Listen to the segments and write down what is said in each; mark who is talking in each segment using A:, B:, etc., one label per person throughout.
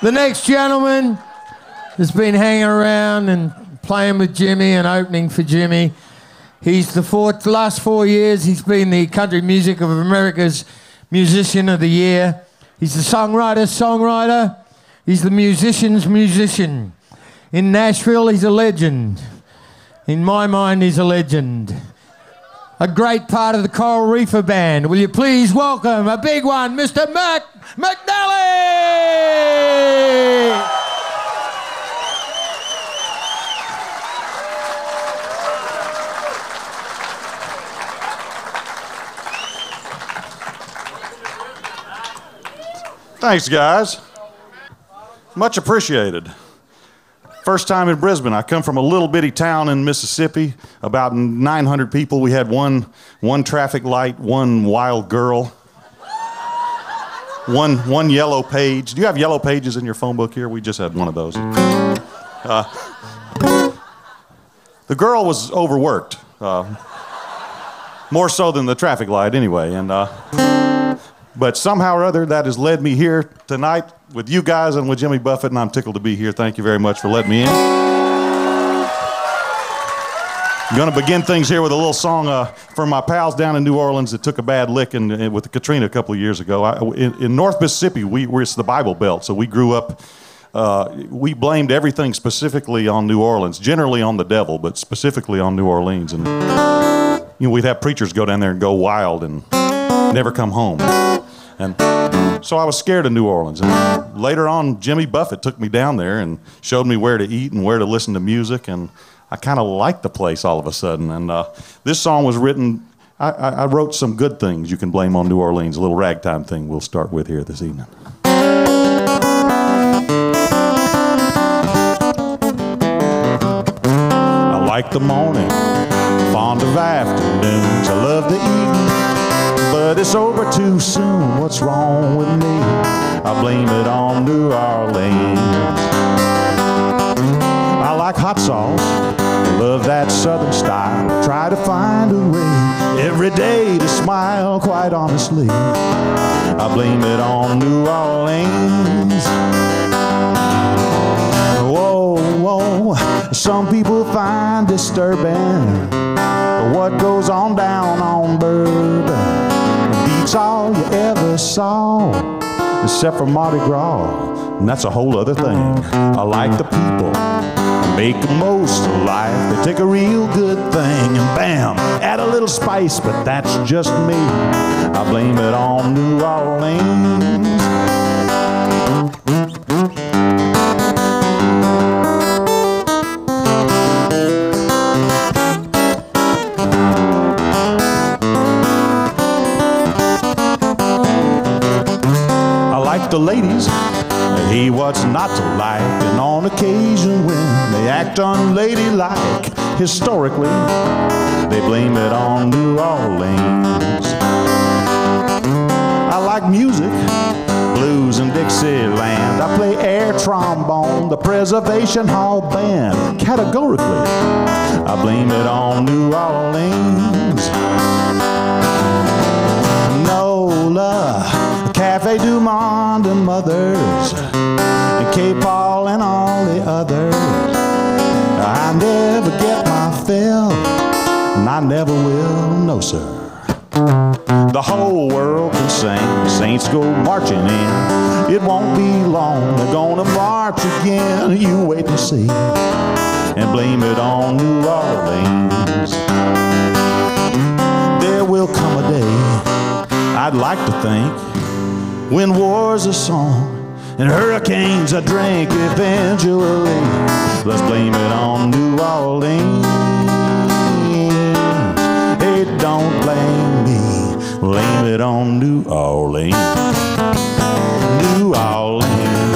A: The next gentleman has been hanging around and playing with Jimmy and opening for Jimmy. He's the last 4 years, he's been the Country Music of America's Musician of the Year. He's the songwriter. He's the musician's musician. In Nashville, he's a legend. In my mind, he's a legend. A great part of the Coral Reefer Band. Will you please welcome a big one, Mr. Mac McNally!
B: Thanks, guys. Much appreciated. First time in Brisbane. I come from a little bitty town in Mississippi, about 900 people. We had one traffic light, one wild girl, one yellow page. Do you have yellow pages in your phone book here? We just had one of those. The girl was overworked, more so than the traffic light anyway, but somehow or other, that has led me here tonight with you guys and with Jimmy Buffett, and I'm tickled to be here. Thank you very much for letting me in. I'm going to begin things here with a little song from my pals down in New Orleans that took a bad lick with Katrina a couple of years ago. In North Mississippi, it's the Bible Belt, so we grew up, we blamed everything specifically on New Orleans, generally on the devil, but specifically on New Orleans. And we'd have preachers go down there and go wild and never come home. And so I was scared of New Orleans. And later on, Jimmy Buffett took me down there and showed me where to eat and where to listen to music. And I kind of liked the place all of a sudden. And this song was written, I wrote some good things you can blame on New Orleans, a little ragtime thing we'll start with here this evening. I like the morning, fond of afternoons. I love the evening, but it's over too soon. What's wrong with me? I blame it on New Orleans. I like hot sauce, love that southern style. Try to find a way every day to smile, quite honestly. I blame it on New Orleans. Whoa, whoa, some people find disturbing what goes on down on Bourbon. Beats all you ever saw, except for Mardi Gras, and that's a whole other thing. I like the people, make the most of life. They take a real good thing and bam, add a little spice, but that's just me. I blame it on New Orleans. The ladies, hey, what's not to like? And on occasion when they act unladylike, historically, they blame it on New Orleans. I like music, blues and Dixieland. I play air trombone, the Preservation Hall Band. Categorically, I blame it on New Orleans. Nola, Cafe Du Monde and Mothers, and K-Paul and all the others. I never get my fill, and I never will, no sir. The whole world can sing, saints go marching in. It won't be long, they're gonna march again. You wait and see, and blame it on New Orleans. There will come a day, I'd like to think, when war's a song and hurricanes a drink eventually. Let's blame it on New Orleans. Hey, don't blame me, blame it on New Orleans. New Orleans.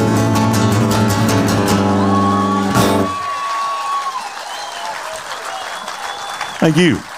B: Thank you.